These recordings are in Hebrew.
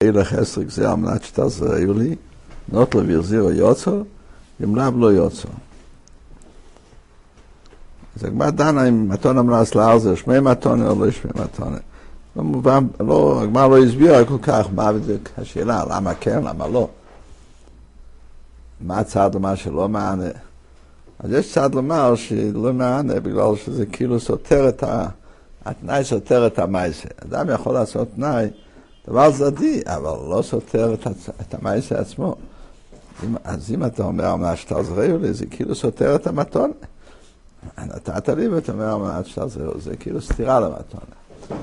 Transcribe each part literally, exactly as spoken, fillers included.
יהיה לך עשר גזיר על מנת שתעזרו לי, נות לו ויחזירו יוצא, ימלאב לא יוצא. אז הגמרא דנה אם מתונה מלאס לארזר, שמי מתונה או לא שמי מתונה. לא מובן, לא, הגמרא לא הסבירה כל כך מה בדיוק השאלה, למה כן, למה לא. מה הצד למה שלא מענה. אז יש צד לומר שלא מענה בגלל שזה כאילו סותר את ה... התנאי סותר את המייסה. אדם יכול לעשות תנאי, דבר זדי, אבל לא סותר את, הצ... את המייסה עצמו. אם, אז אם אתה אומר מה שתעזרו לי, זה כאילו סותר את המתונה. נתת לי ואתה אומר מה שתעזרו, זה כאילו סתירה למתונה.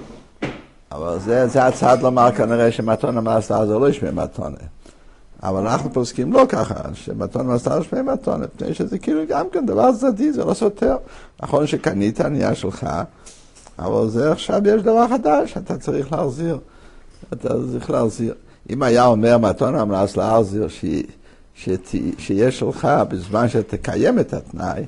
אבל זה, זה הצד לומר כנראה שמתונה מעשתה לא ישמע מתונה. אבל אנחנו פוסקים לא ככה, שמתונה מעשתה ישמע מתונה, מפני שזה כאילו גם כן דבר צדדי, זה לא סותר. נכון שקנית ענייה שלך, אבל זה עכשיו יש דבר חדש, אתה צריך להחזיר. אתה צריך להחזיר. אם היה אומר מתונה מעשתה להחזיר שיש שלך בזמן שתקיים את התנאי,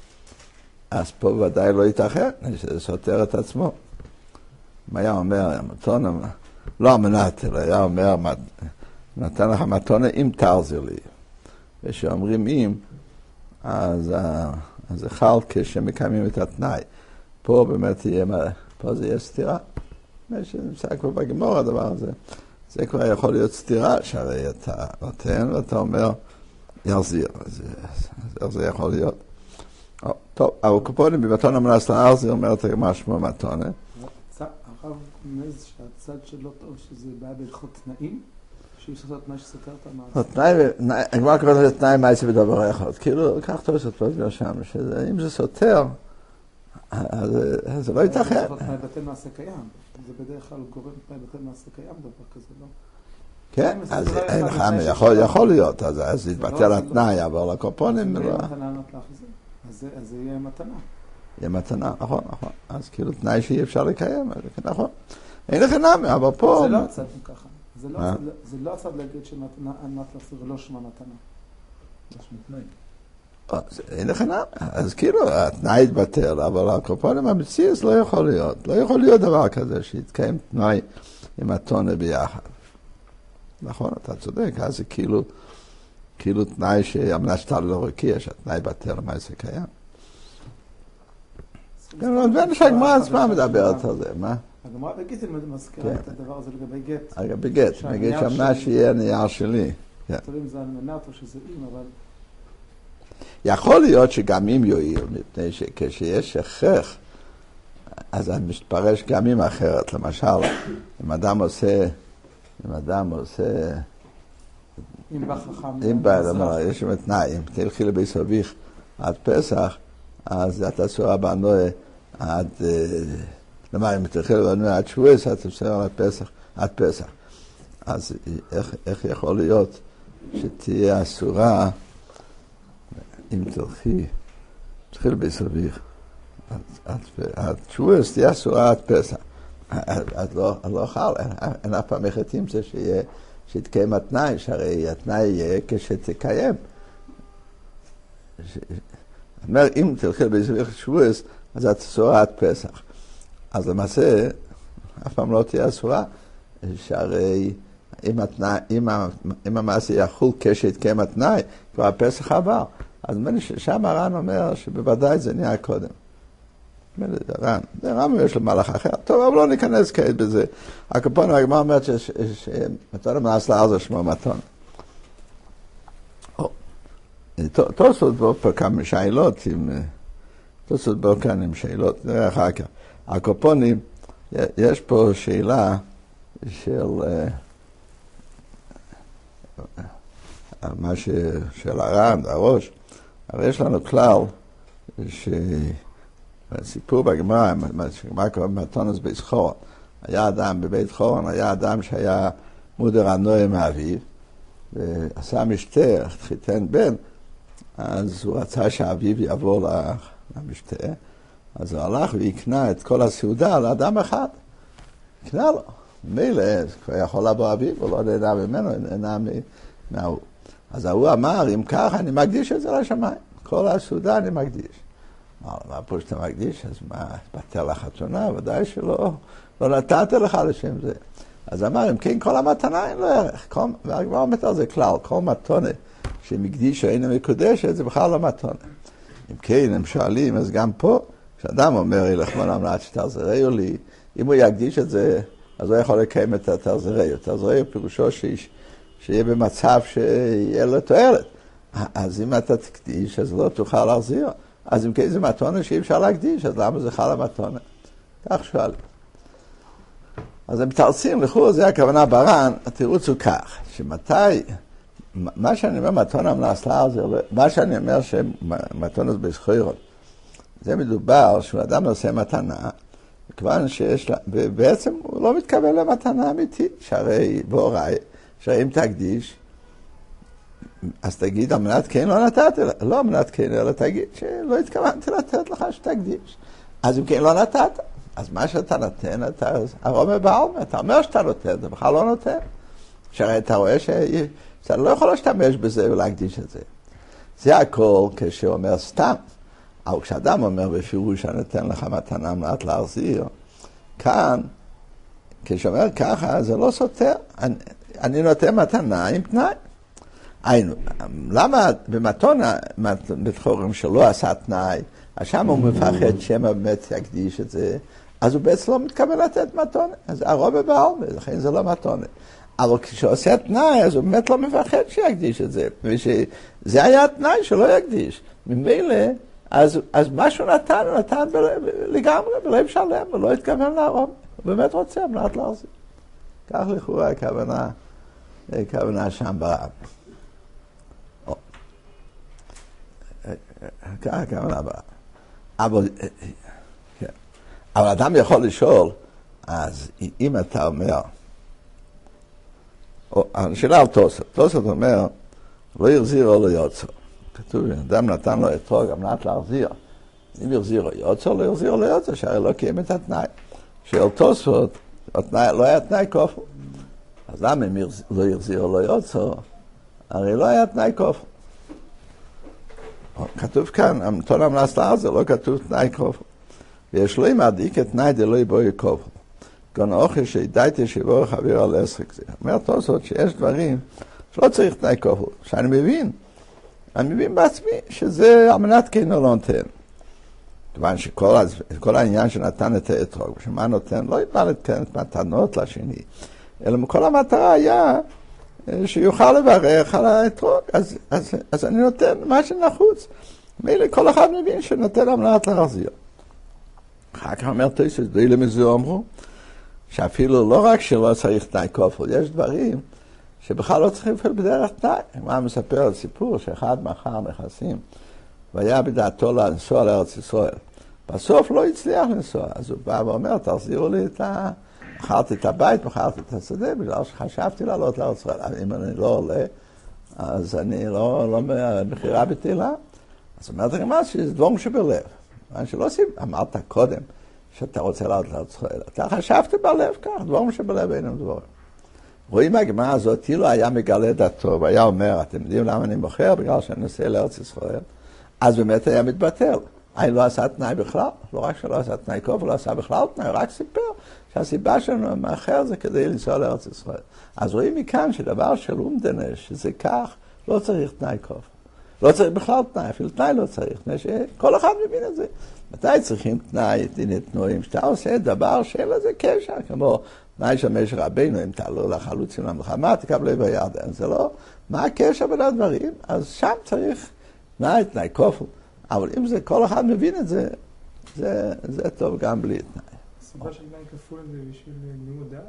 אז פה ודאי לא יתאחר, שזה סותר את עצמו. אם היה אומר, מתונה, לא אמנת, אלא היה אומר, נתן לך מתונה אם תחזיר לי. ושאומרים אם, אז, אז זה חל כשמקיימים את התנאי. פה באמת יהיה, פה זה יהיה סתירה. שנמצא כבר בגמור הדבר הזה. זה כבר יכול להיות סתירה, שהרי אתה נותן ואתה אומר, יחזיר. אז, אז זה יכול להיות. טוב, אבל קופונים במתונה מלאס להחזיר, אומרת הגמרא שמו מתונה. הרב מז שהצד שלו טוב שזה בעיה בהלכות תנאים, שאי אפשר לעשות תנאי שסותר את המעשה. הגמרא קוראת לזה תנאי מעשה בדבר אחד. כאילו, כך טוב שתפוס שם, שאם זה סותר, אז זה לא ייתכן. זה תנאי בטל מעשה קיים. זה בדרך כלל גורם תנאי בטל מעשה קיים, דבר כזה, לא? כן, אז אין לך, יכול להיות, אז יתבטל התנאי, אבל הקופונים... אז זה יהיה מתנה. יהיה מתנה, נכון, נכון. אז כאילו תנאי שאי אפשר לקיים, נכון. אין לך נמי, אבל פה... זה לא הצד ככה. זה לא הצד להגיד שמתנה, ענת להחזיר לא שמה מתנה. זה שמה תנאי. אין לך נמי. אז כאילו, התנאי יתבטל, אבל הקופונים המציאס לא יכול להיות. לא יכול להיות דבר כזה שיתקיים תנאי עם התונה ביחד. נכון, אתה צודק, אז זה כאילו, כאילו תנאי שהמנה שתה לא רקיע, שהתנאי בטל למה זה קיים. ואין שהגמרא עצמה מדברת על זה, מה? הגמרא בגיט מזכירה את הדבר הזה לגבי גט. לגבי גט, נגיד שהמנה שיהיה נייר שלי. תלוי אם זה על מנת או שזה אם, אבל... יכול להיות שגם אם יועיל, מפני שכשיש הכרח, אז אני מתפרש גם אם אחרת. למשל, אם אדם עושה... אם אדם עושה... אם בחכם... אם בא, יש שם תנאי, אם תלכי לבית אביך עד פסח, אז אתה סורה בנוי עד... למה, אם תלכי לבנוי עד שבועס, אתה סורה עד פסח, עד פסח. אז איך, איך יכול להיות שתהיה אסורה אם תלכי, תלכי לבית אביך עד, עד שבועס, תהיה אסורה עד פסח. אז לא, לא חל, אין אף פעם מחטאים זה שיהיה, שיתקיים התנאי, שהרי התנאי יהיה כשתקיים. אומר, אם תלכי לבית שבועס, אז את אסורה עד פסח. אז למעשה, אף פעם לא תהיה אסורה, שהרי אם, התנאי, אם, אם המעשה יחול כשתקיים התנאי, כבר הפסח עבר. אז שם הר"ן אומר שבוודאי זה נהיה קודם. ר"ן, זה ר"ן יש לו מהלך אחר. טוב, אבל לא ניכנס כעת בזה. הקופון, הגמרא אומרת שמתונה מעשתה להחזיר שמו מתונה. תוספות בו פה כמה שאלות, תוספות בו כאן עם שאלות, נראה אחר כך. הקופונים, יש פה שאלה של מה של הר"ן, הראש. אבל יש לנו כלל ש... סיפור בגמרא, מה קורה במתונס בית חורן. היה אדם בבית חורן, היה אדם שהיה מודר הנועה מאביו, ועשה משתה, חיתן בן, אז הוא רצה שאביו יעבור למשתה, אז הוא הלך ויקנה את כל הסעודה לאדם אחד. יקנה לו. מילא, כבר יכול לבוא אביו, הוא לא נהנה ממנו, נהנה מההוא. אז הוא אמר, אם ככה, אני מקדיש את זה לשמיים. כל הסעודה אני מקדיש. מה פה שאתה מקדיש? אז מה, בטל לחתונה? ודאי שלא, לא נתת לך לשם זה. אז אמר, אם כן, כל המתנה אין לו ערך. והגמרא אומרת על זה כלל, כל מתונה שמקדיש או אינה מקודשת, זה בכלל לא מתונה. אם כן, הם שואלים, אז גם פה, כשאדם אומר, ילך מונם לעד שתחזרהו לי, אם הוא יקדיש את זה, אז הוא יכול לקיים את התחזרהו. תחזרהו פירושו שיש, שיהיה במצב שיהיה לו תועלת. אז אם אתה תקדיש, אז לא תוכל להחזיר. אז אם כן, זה מתונה שאי אפשר להקדיש, אז למה זה חל המתונה? כך שואלים. אז הם מתרצים, לכאורה זה הכוונה ברן, התירוץ הוא כך, שמתי, מה שאני אומר מתונה מנסלה, מה שאני אומר שמתונות בזכויות, זה מדובר שהוא אדם עושה מתנה, כיוון שיש לה, ובעצם הוא לא מתכוון למתנה אמיתית, שהרי בוראי, שהרי אם תקדיש, אז תגיד, אמנת כן לא נתת, לא אמנת כן, אלא תגיד שלא התכוונתי לתת לך שתקדיש. אז אם כן לא נתת, אז מה שאתה נותן, אתה הרומא בעלמא, אתה אומר שאתה נותן, אתה בכלל לא נותן. שהרי אתה רואה שאתה לא יכול להשתמש בזה ולהקדיש את זה. זה הכל כשהוא אומר סתם. אבל כשאדם אומר בפירוש, אני נותן לך מתנה מעט להחזיר, כאן, כשאומר ככה, זה לא סותר. אני, אני נותן מתנה עם תנאי. היינו, למה במתונה, בתחורים שלא עשה תנאי, אז שם הוא מפחד שמה באמת יקדיש את זה, אז הוא בעצם לא מתכוון לתת מתונה. אז הרומא בעלמא, לכן זה לא מתונה. אבל כשעושה תנאי, אז הוא באמת לא מפחד שיקדיש את זה. ושזה היה התנאי שלא יקדיש. ממילא, אז, אז מה שהוא נתן, הוא נתן לגמרי, בלב שלם, הוא לא התכוון להרומא. הוא באמת רוצה, אמרת להחזיר. כך לכאורה הכוונה, הכוונה שם ברב. כך הכוונה ברב. אבל, אבל אדם יכול לשאול, אז אם אתה אומר, השאלה על תוספות, תוספות אומר, לא יחזיר או לא יוצא. כתוב, אדם נתן לו אתרוג, גם נתן להחזיר. אם יחזיר או יוצא, לא יחזיר או לא יוצא, שהרי לא קיים את התנאי. שאל תוספות, לא היה תנאי כופר. אז למה אם לא יחזיר או לא יוצא, הרי לא היה תנאי כופר. כתוב כאן, המתונה מנסלה זה לא כתוב תנאי כופר. ויש לו מעדיק את תנאי דלא יבואי כופר. כאן אוכל שידעתי שיבוא חבר על עסק זה. אומר תוספות שיש דברים שלא צריך תנאי כופר. שאני מבין, אני מבין בעצמי שזה אמנת כן או לא נותן. כיוון שכל העניין שנתן את האתרוג, שמה נותן, לא יבא לתקן את מתנות לשני, אלא כל המטרה היה שיוכל לברך על האתרוג, אז, אז, אז אני נותן מה שנחוץ. מילא כל אחד מבין שנותן אמנת להחזיר. אחר כך אומר תוספות, די למזו אמרו, שאפילו לא רק שלא צריך תנאי כופר, יש דברים שבכלל לא צריכים לפעול בדרך תנאי. מה מספר על סיפור שאחד מכר נכסים, והיה בדעתו לנסוע לארץ ישראל. בסוף לא הצליח לנסוע, אז הוא בא ואומר, תחזירו לי את ה... מכרתי את הבית, מכרתי את השדה, בגלל שחשבתי לעלות לארץ ישראל. אם אני לא עולה, אז אני לא, לא מכירה בתהילה. אז אומרת הגמרא שזה דברים שבלב. מה שלא עושים, אמרת קודם שאתה רוצה לעלות לארץ ישראל. אתה חשבת בלב כך, דברים שבלב אינם דברים. רואים הגמרא הזאת, אילו היה מגלה דתו, והיה אומר, אתם יודעים למה אני מוכר? בגלל שאני נוסע לארץ ישראל. אז באמת היה מתבטל. אני לא עשה תנאי בכלל, לא רק שלא עשה תנאי כופר, לא עשה בכלל תנאי, רק סיפר שהסיבה שלנו מאחר זה כדי לנסוע לארץ ישראל. אז רואים מכאן שדבר של אומדנש, שזה כך, לא צריך תנאי כופר. לא צריך בכלל תנאי, אפילו תנאי לא צריך, כל אחד מבין את זה. מתי צריכים תנאי, דיני תנועים, שאתה עושה דבר שאין לזה קשר, כמו תנאי של משה רבינו, אם תעלו לחלוצים למלחמה, תקבלי בירדן, זה לא, מה הקשר בין הדברים? אז שם צריך תנאי, תנאי כופר. אבל אם זה, כל אחד מבין את זה, זה, זה טוב גם בלי תנאי. הסיבה של תנאי כפול זה בשביל לימוד דעת?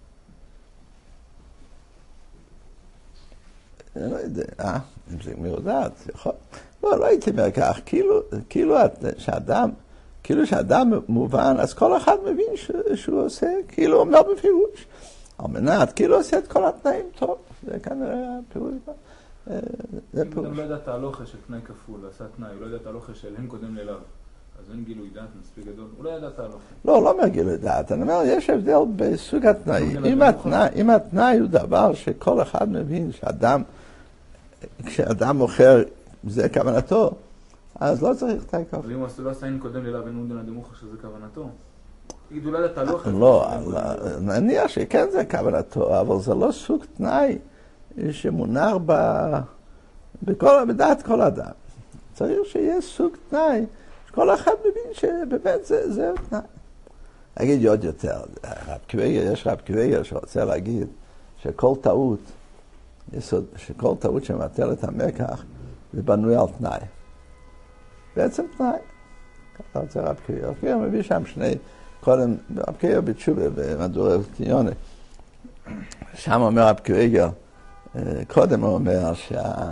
אני לא יודע, אה? אם זה לימוד דעת, יכול. לא, לא הייתי אומר כך, כאילו, כאילו שאדם, כאילו שאדם מובן, אז כל אחד מבין ש, שהוא עושה, כאילו אומר בפירוש. על מנת, כאילו עושה את כל התנאים טוב. זה כנראה הפירוש. אם אדם לא ידע תהלוכה של תנאי כפול, עשה תנאי, הוא לא ידע תהלוכה של אין קודם לליו, אז אין גילוי דעת מספיק גדול, הוא לא ידע תהלוכה. לא, לא אומר גילוי דעת, אני אומר, יש הבדל בסוג התנאי. אם התנאי הוא דבר שכל אחד מבין שאדם, כשאדם מוכר, זה כוונתו, אז לא צריך תנאי כפול. אבל אם הוא לא עשה אין קודם לליו, אין מודן הדמוכה שזה כוונתו. תגידו לא אתה לא... לא, נניח שכן זה כוונתו, אבל זה לא סוג תנאי שמונח בכל, בדעת כל אדם. צריך שיהיה סוג תנאי, שכל אחד מבין שבאמת זה, זה תנאי. אגיד עוד יותר, רב קוויגר, יש רב קוויגר שרוצה להגיד שכל טעות, יסוד, שכל טעות שמטל את המקח, זה בנוי על תנאי. בעצם תנאי. ככה רוצה רב קוויגר. רב קוויגר מביא שם שני, קודם, רב קוויגר בתשובה, במדורי טיוני. שם אומר רב קוויגר, קודם הוא אומר שה...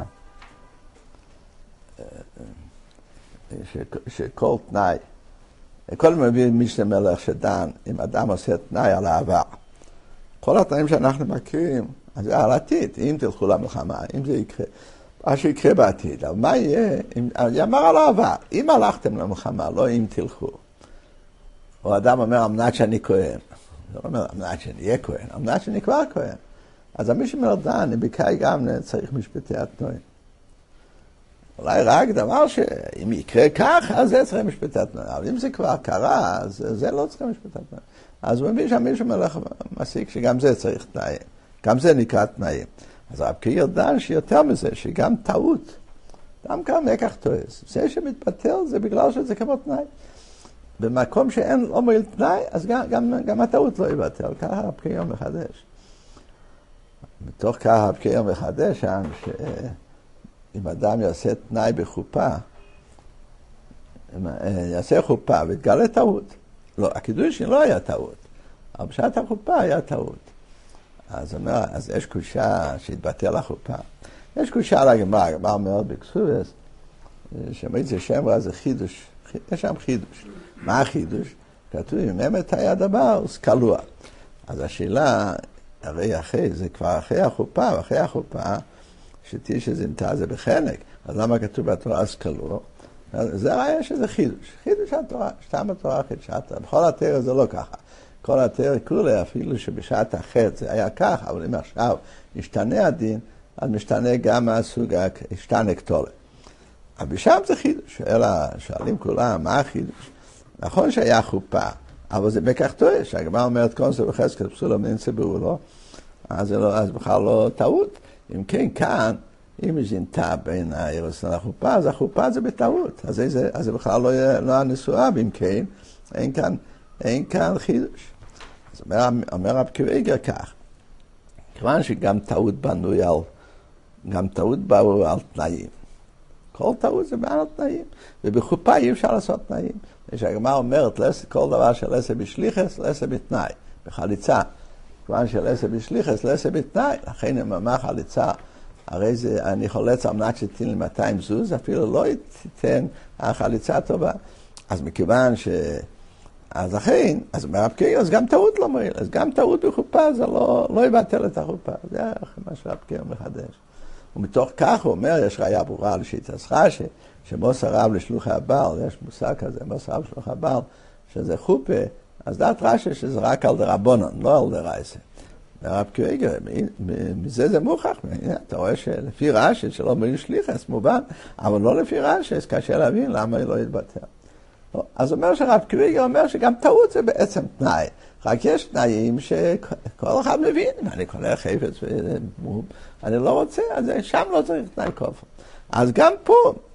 ש... שכל תנאי, קודם מביא משנה מלך שדן, אם אדם עושה תנאי על העבר. כל התנאים שאנחנו מכירים, אז זה על עתיד, אם תלכו למלחמה, אם זה יקרה, מה שיקרה בעתיד. אבל מה יהיה? אם, יאמר על העבר, אם הלכתם למלחמה, לא אם תלכו. או אדם אומר, אמנת שאני כהן. זה אומר, אמנת שאני אהיה כהן, אמנת שאני כבר כהן. אז מי שאומר דן, אם בקאי גם צריך משפטי התנועים. אולי רק דבר שאם יקרה כך, אז זה צריך משפטי התנועים. אבל אם זה כבר קרה, אז זה לא צריך משפטי התנועים. אז הוא מבין שהמישהו מלך מסיק שגם זה צריך תנאים. גם זה נקרא תנאים. אז רב קוויגר דן שיותר מזה, שגם טעות, גם כאן מקח טועס. זה שמתבטל זה בגלל שזה כמו תנאי. במקום שאין לא מועיל תנאי, אז גם, גם, גם הטעות לא יבטל. ככה רב קוויגר מחדש. מתוך כך רב קוויגר מחדש שם, שאם אדם יעשה תנאי בחופה, יעשה חופה ותגלה טעות. לא, הקידוש לא היה טעות, אבל בשעת החופה היה טעות. אז אומר, אז יש קושה שהתבטל החופה. יש קושה על הגמרא, הגמרא אומר בכסובס, שמועצת שם זה חידוש, יש שם חידוש. מה החידוש? כתוב, אם אמת היה דבר, אז קלוע. אז השאלה, הרי אחרי, זה כבר אחרי החופה, ואחרי החופה, שתהיה שזינתה זה בחנק. אז למה כתוב בתורה אז קלוע? זה הרי שזה חידוש. חידוש התורה, שתם התורה חידשה. בכל התורה זה לא ככה. כל התורה כולה, אפילו שבשעת החטא זה היה ככה, אבל אם עכשיו משתנה הדין, אז משתנה גם הסוג, השתנה כתולה. אבל בשם זה חידוש. אלא שואלים כולם, מה החידוש? נכון שהיה חופה, אבל זה בכך טועה, שהגמרא אומרת קונסו וחזקאל פסולה מנינצה ברולו, אז זה לא, אז בכלל לא טעות. אם כן, כאן, אם יש זינתה בין האירוס לחופה, אז החופה זה בטעות. אז זה, אז זה בכלל לא, לא הנשואה, ואם כן, אין כאן, אין כאן חידוש. אז אומר, אומר רב קוויגר כך, כיוון שגם טעות בנוי על, גם טעות באו על תנאים. כל טעות זה בעל תנאים, ובחופה אי אפשר לעשות תנאים. כשהגמרא אומרת, כל דבר של עשה בשליחס, לעשה בתנאי, בחליצה. כיוון של עשה בשליחס, לעשה בתנאי, לכן אם אמר חליצה, הרי זה, אני חולץ על מנת שתיתן לי מאתיים זוז, אפילו לא תיתן החליצה טובה. אז מכיוון ש... אז לכן, אז מרב קוויגר, אז גם טעות לא מועיל, אז גם טעות בחופה, זה לא, לא יבטל את החופה. זה מה שרב קוויגר מחדש. ומתוך כך הוא אומר, יש ראיה ברורה על שיטת רש"י, שמוסר רב לשלוחי הבעל, יש מושג כזה, מוסר רב לשלוחי הבעל, שזה חופה, אז דעת רש"י שזה רק על דרבנן, לא על דרייסה. הרב קוויגר, מזה זה מוכח, אתה רואה שלפי רש"י שלא מועיל שליחס, מובן, אבל לא לפי רש"י, אז קשה להבין למה היא לא יתבטל. אז אומר שרב קוויגר אומר שגם טעות זה בעצם תנאי, רק יש תנאים שכל אחד מבין, אם אני קונה חפץ ומום, אני לא רוצה, אז שם לא צריך תנאי כופר. אז גם פה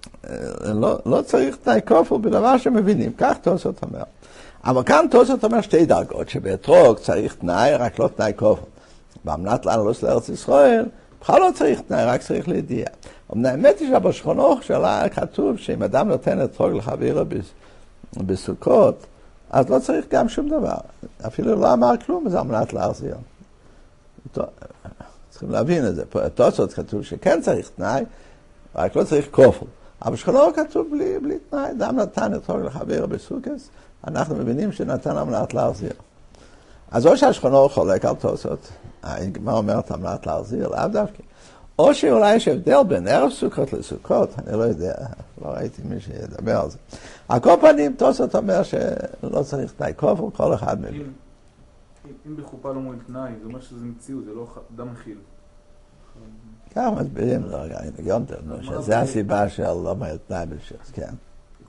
לא, לא צריך תנאי כופר בדבר שמבינים, כך תוספות אומר. אבל כאן תוספות אומר שתי דרגות, שבאתרוג צריך תנאי, רק לא תנאי כופר. באמנת לעלות לארץ ישראל, בכלל לא צריך תנאי, רק צריך לידיעה. אבל האמת היא שבשכונות שלה כתוב שאם אדם נותן אתרוג לחברו בסוכות, אז לא צריך גם שום דבר. אפילו לא אמר כלום, זה אמנת להחזיר. צריכים להבין את זה. פה התוספות כתוב שכן צריך תנאי, רק לא צריך כופר. אבל שכונות כתוב בלי, בלי תנאי. אדם נתן אתרוג לחברו בסוכות, אנחנו מבינים שנתן אמנת להחזיר. אז או שהשכונות חולק על תוספות, מה אומרת אמנת להחזיר? לאו דווקא. או שאולי יש הבדל בין ערב סוכות לסוכות, אני לא יודע, לא ראיתי מי שידבר על זה. על כל פנים, תוספות אומר שלא צריך תנאי כופר, כל אחד מבין. אם בחופה לא מועיל תנאי, זה אומר שזה מציאות, זה לא אדם מכיל. ככה מסבירים, לא רגע, אני מגיונטר, שזה הסיבה של לא מועיל תנאי בשביל, כן.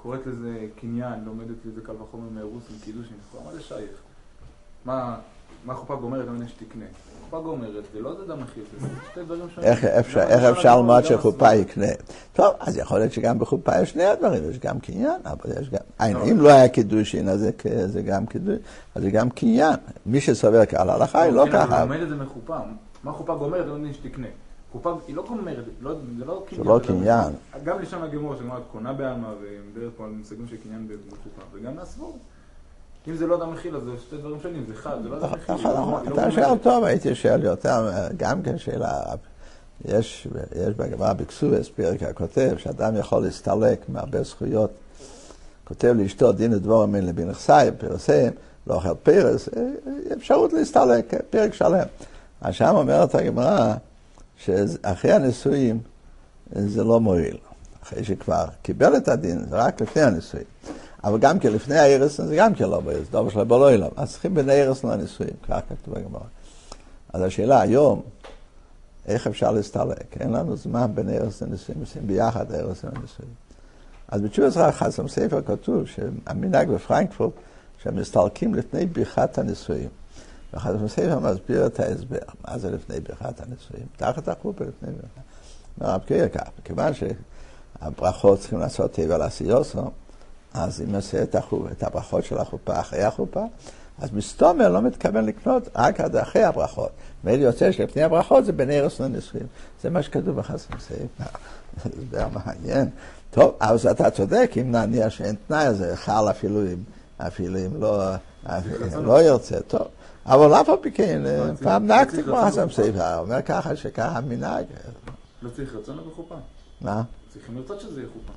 קוראת לזה קניין, לומדת לזה קל וחומר מאירוס וקידושין, מה זה שייך? מה, מה חופה גומרת למעלה שתקנה? חופה גומרת, זה לא אדם מחיר, זה שתי דברים שונים. איך אפשר ללמוד שחופה יקנה? טוב, אז יכול להיות שגם בחופה יש שני הדברים, יש גם קניין, אבל יש גם... אם לא היה קידושין, אז זה גם קידושין, אז זה גם קניין. מי שסובר כעל ההלכה היא לא ככה. אני לומד את זה מחופה. מה חופה גומרת? לא יודעים שתקנה. חופה היא לא גומרת, זה לא קניין. זה לא קניין. גם לשם הגמור, שגמרת קונה בעלמה, ומדבר פה על מושגים של קניין בחופה, וגם מהסבור. אם זה לא אדם מכיל, אז זה שתי דברים שונים, זה חד, זה לא אדם מכיל. אתה שואל טוב, הייתי שואל יותר, גם כן שאלה, יש בגמרא בכסובס, פרק הכותב, שאדם יכול להסתלק מהרבה זכויות, כותב לאשתו דין ודבורם אין לבין נכסיים, פרסם, לא אוכל פרס, אפשרות להסתלק, פרק שלם. אז שם אומרת הגמרא, שאחרי הנישואים זה לא מועיל. אחרי שכבר קיבל את הדין, זה רק לפני הנישואים. אבל גם כן לפני הערס, זה גם כן לא בערס, דובר שלו בלא אליו. אז צריכים בין הערס לנישואים, כך כתוב בגמרא. אז השאלה היום, איך אפשר להסתלק? אין לנו זמן בין הערס לנישואים, עושים ביחד הערס לנישואים. אז בתשובת חסם ספר כתוב שהמנהג בפרנקפורט, שהם מסתלקים לפני ברכת הנישואים. וחסם ספר מסביר את ההסבר. מה זה לפני ברכת הנישואים? תחת החופה לפני ברכת. מרב קריא כך, מכיוון שהברכות צריכים לעשות טבע לעשיוסו, אז אם עושה את, החופ, את הברכות של החופה אחרי החופה, אז מסתומר לא מתכוון לקנות רק עד אחרי הברכות. ואלה יוצא שלפני הברכות זה בין ערס לנישואים. זה מה שכתוב בחסם ספר. זה הסבר מעניין. טוב, אז אתה צודק, אם נניח שאין תנאי, אז זה חל אפילו אם, אפילו אם לא, אפילו, לא ירצה. טוב. אבל אף פעם כן, פעם נהגתי כמו חסם ספר, אומר ככה שככה מנהג. לא צריך רצון בחופה. מה? צריכים לרצות שזה יהיה חופה.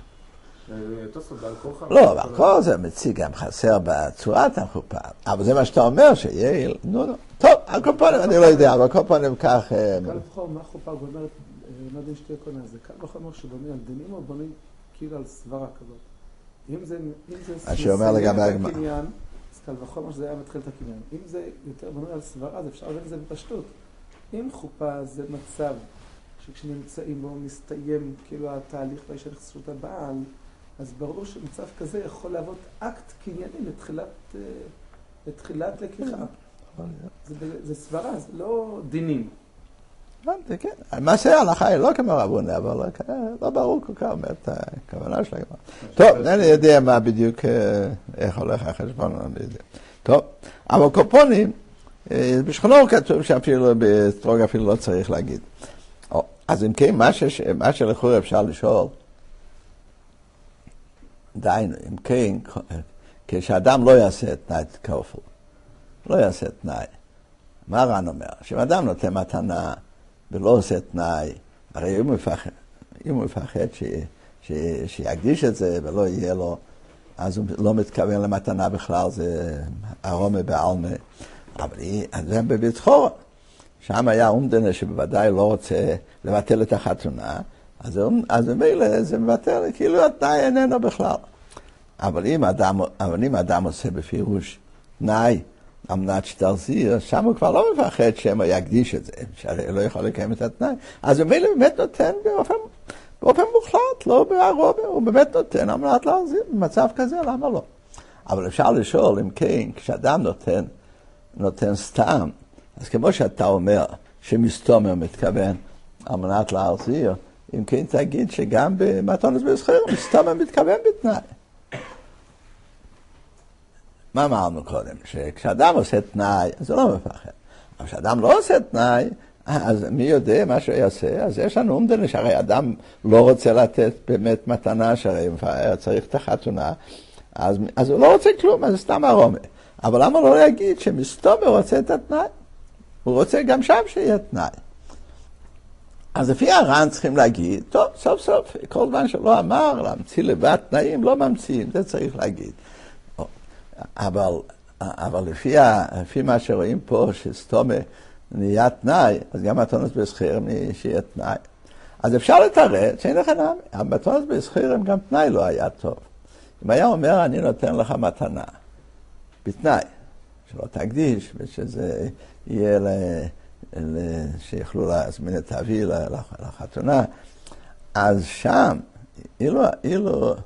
לא, והכל זה מציג גם חסר בצורת החופה. אבל זה מה שאתה אומר, שיהיה... נו, נו. טוב, על כל פעם, אני לא יודע, אבל כל פעם כך... קל וחומר, מה חופה גומרת, לא יודע שתהיה קונה, זה קל וחומר שבונים על דינים או בונים כאילו על סברה כזאת. אם זה מסיים את הקניין, אז קל וחומר שזה היה מתחיל את הקניין. אם זה יותר בנוי על סברה, אז אפשר להבין את זה בפשטות. אם חופה זה מצב שכשנמצאים בו מסתיים כאילו התהליך והאיש הנכסות הבעל, אז ברור שמצב כזה יכול להוות אקט קנייני לתחילת, לתחילת לקיחה. זה, זה סברה, זה לא דינים. הבנתי, כן. מה שההלכה היא לא כמו רבונה, אבל לא ברור כל כך אומרת הכוונה שלה. טוב, אני יודע מה בדיוק, איך הולך החשבון, אני יודע. טוב, אבל קופונים, בשכונו כתוב שאפילו בסטרוג אפילו לא צריך להגיד. אז אם כן, מה שלכאורה אפשר לשאול, דיינו, אם כן, כשאדם לא יעשה תנאי כפול, לא יעשה תנאי, מה רן אומר? שאם אדם נותן מתנה ולא עושה תנאי, הרי אם הוא מפחד, אם הוא מפחד ש, ש, שיקדיש את זה ולא יהיה לו, אז הוא לא מתכוון למתנה בכלל, זה ארומה בעלמה. אבל זה בבית חורא, שם היה אומדנה שבוודאי לא רוצה לבטל את החתונה, אז, אז במילא זה מבטל, כאילו התנאי איננו בכלל. אבל אם אדם, אבל אם אדם עושה בפירוש תנאי, אמנת שתרזיר, שם הוא כבר לא מפחד שמה יקדיש את זה, שהרי לא יכול לקיים את התנאי. אז במילא באמת נותן באופן, באופן מוחלט, לא בערובה, הוא באמת נותן אמנת להרזיר, במצב כזה, למה לא? אבל אפשר לשאול, אם כן, כשאדם נותן, נותן סתם, אז כמו שאתה אומר, שמסתומר מתכוון אמנת להרזיר, אם כן תגיד שגם במתונס בזכיר, מסתומר מתכוון בתנאי. מה אמרנו קודם? שכשאדם עושה תנאי, אז הוא לא מפחד. אבל כשאדם לא עושה תנאי, אז מי יודע מה שהוא יעשה? אז יש לנו אומדנה שהרי אדם לא רוצה לתת באמת מתנה, שהרי צריך את החתונה, אז, אז הוא לא רוצה כלום, אז זה סתם ארומה. אבל למה לא להגיד שמסתומר רוצה את התנאי? הוא רוצה גם שם שיהיה תנאי. אז לפי הר"ן צריכים להגיד, טוב, סוף סוף, כל זמן שלא אמר, להמציא לבד תנאים, לא ממציאים, זה צריך להגיד. אבל, אבל לפי, לפי מה שרואים פה, שסתומה נהיה תנאי, אז גם מתונס בזכיר שיהיה תנאי. אז אפשר לתרץ שאין לך נמי. המתונס בזכיר גם תנאי לא היה טוב. אם היה אומר, אני נותן לך מתנה, בתנאי, שלא תקדיש, ושזה יהיה ל... שיכלו להזמין את אבי לחתונה, אז שם, אילו, אילו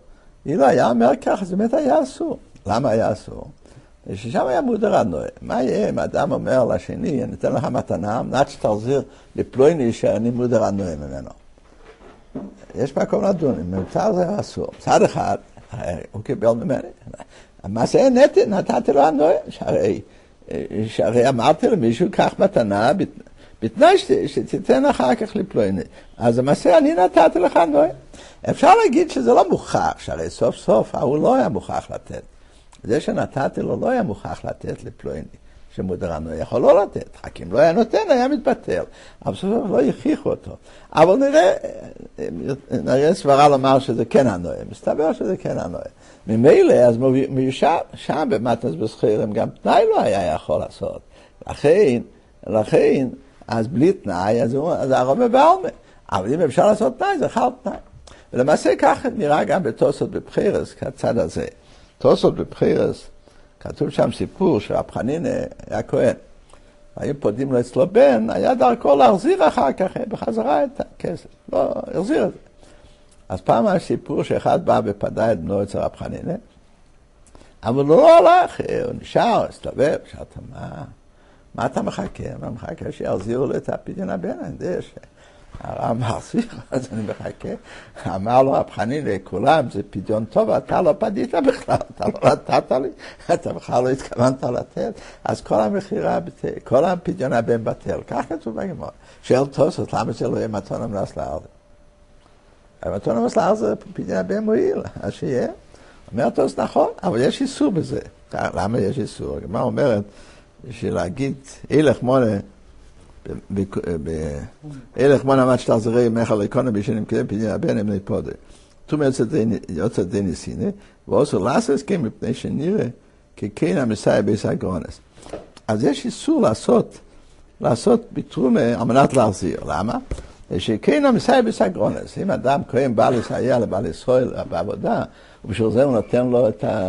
אילו היה אומר ככה, זה באמת היה אסור. למה היה אסור? ששם היה מודר הנועה. מה יהיה אם אדם אומר לשני, אני אתן לך מתנה, מנת שתחזיר לפלויני שאני מודר הנועה ממנו. יש מקום לדון, אם מותר זה אסור. מצד אחד, הוא קיבל ממני. המעשה נתן, נתתי לו הנועה. שהרי, שהרי אמרתי למישהו, קח מתנה, בתנאי שתיתן אחר כך לפלויני. אז המעשה, אני נתתי לך הנועה. אפשר להגיד שזה לא מוכח, שהרי סוף סוף הוא לא היה מוכח לתת. זה שנתתי לו לא היה מוכח לתת לפלויני, שמודרנו יכול לא לתת. רק אם לא היה נותן, היה מתבטל. אבל סוף סוף לא יכיחו אותו. אבל נראה, נראה סברה לומר שזה כן הנועה. מסתבר שזה כן הנועה. ממילא, אז מיושב שם במתנס בסחירים, גם תנאי לא היה יכול לעשות. לכן, לכן, אז בלי תנאי, אז זה הרבה בעלמה. אבל אם אפשר לעשות תנאי, זה חל תנאי. ולמעשה ככה נראה גם בתוספות בבחירס, כצד הזה. תוספות בבחירס, כתוב שם סיפור שרב חנינא היה כהן. היו פודים לו אצלו בן, היה דרכו להחזיר אחר כך בחזרה את הכסף. לא, החזיר את זה. אז פעם היה סיפור שאחד בא ופדה את בנו אצל רב חנינא, אבל הוא לא הלך, הוא נשאר, הסתובב, שאלת, מה, מה אתה מחכה? מה מחכה שיחזירו לו את הפדיון הבן? אני יודע ש... הרב מחזיר, אז אני מחכה. אמר לו רב חנינא, לכולם זה פדיון טוב, אתה לא פדית בכלל, אתה לא נתת לי, אתה בכלל לא התכוונת לתת, אז כל המחירה, כל הפדיון הבן בטל. כך כתוב בגמרא. שואל תוספות, למה זה לא יהיה מתון המלס לארץ? מתון המלס לארץ זה פדיון הבן מועיל, אז שיהיה. אומר תוספות, נכון, אבל יש איסור בזה. למה יש איסור? הגמרא אומרת, שלהגיד, אילך מונה, אלך מונה מת שתחזרי מחל איקונה בישנים כדי פדיון הבן הם נפודה. תום יוצא די ניסיני, ועושה לעשות כן מפני שנראה ככן המסייע בייס הגרונס. אז יש איסור לעשות, לעשות בתרומה על מנת להחזיר. למה? שכן המסייע בייס הגרונס. אם אדם כהן בא לסייע לבעל ישראל בעבודה, ובשביל זה הוא נותן לו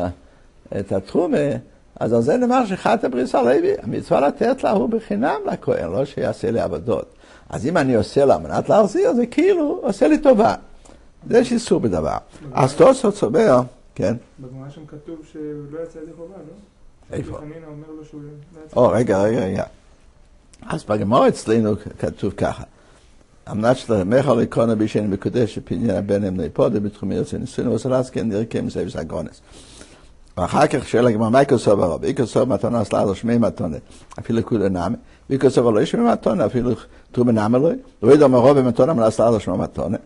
את התרומה, אז על זה נאמר שחת הבריס הלוי, המצווה לתת לה הוא בחינם לכהן, לא שיעשה לי עבודות. אז אם אני עושה לה מנת להחזיר, זה כאילו עושה לי טובה. זה יש איסור בדבר. אז תוספות סובר, כן? בגמרא שם כתוב שהוא לא יצא ידי חובה, לא? איפה? חנינא אומר לו שהוא לא יצא. או, רגע, רגע, רגע. אז בגמרא אצלנו כתוב ככה. אמנת שלמך על איקונה בישן מקודש שפדיון הבן הם נפודה בתחומי יוצא ניסויים וסלס כן נראה מסייבס הגרונס. ואחר כך שואל הגמרא, מה יקוסוב הרב? יקוסוב מתונה סלעה לו שמי מתונה, אפילו כולה נאמה, ויקוסוב לא שמי מתונה, אפילו תרומה נאמה לו, ואידום הרוב במתונה מלאה סלעה לו שמי מתונה.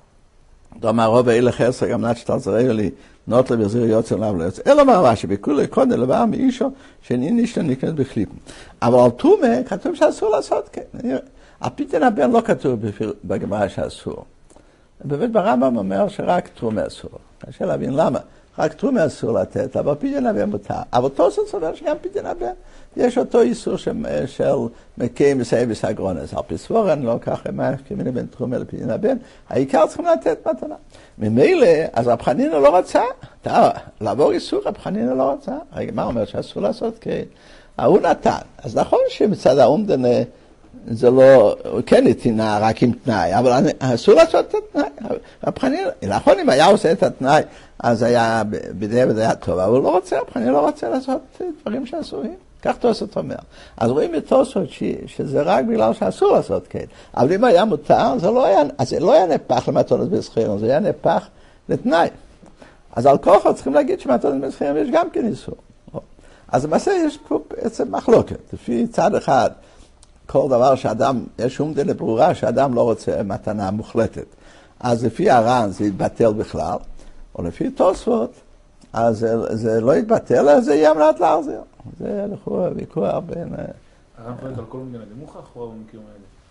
דום הרוב אילך עשר, גם נת שתחזרי לי, נוט לו וזיר יוצא לאו לא יוצא. אלא מה רש"י, בכולי קודם לבא מאישו, שאין אישתו נקנית בחליפים. אבל על תרומה כתוב שאסור לעשות כן. הפדיון הבן לא כתוב בגמרא שאסור. באמת ברמב"ם אומר שרק תרומה אסור. קשה להבין למה. רק תרומה אסור לתת, אבל פדיון הבן מותר. אבל תוספות סובר שגם פדיון הבן, יש אותו איסור של מקיים מסייבס הגרונס. על פי סבורן, לא ככה מה כמיני בין תרומה לפדיון הבן, העיקר צריכים לתת מתנה. ממילא, אז רב חנינא לא רצה, לעבור איסור רב חנינא לא רצה. רגע, מה אומר שאסור לעשות? כן. הוא נתן. אז נכון שמצד האומדן זה לא, כן נתינה רק עם תנאי, אבל אסור לעשות את התנאי. רב חנינא, נכון אם היה עושה את התנאי, אז היה, בדיעבד היה טוב, אבל הוא לא רוצה, אני לא רוצה לעשות דברים שאסורים. כך תוספות אומר. אז רואים את תוספות שזה רק בגלל שאסור לעשות כן. אבל אם היה מותר, זה לא היה, אז זה לא היה נפח למתונות בסחירים, זה היה נפח לתנאי. אז על כוחו צריכים להגיד שמתונות בסחירים יש גם כן איסור. אז למעשה יש פה בעצם מחלוקת. לפי צד אחד, כל דבר שאדם, יש שום דין לברורה שאדם לא רוצה מתנה מוחלטת. אז לפי הר"ן זה יתבטל בכלל. או לפי תוספות, אז זה, זה לא יתבטל, אז זה יהיה מנת להחזיר. זה לכאורה ויכוח בין... הר"ן פועל על כל מדינה דמוכח או במקרים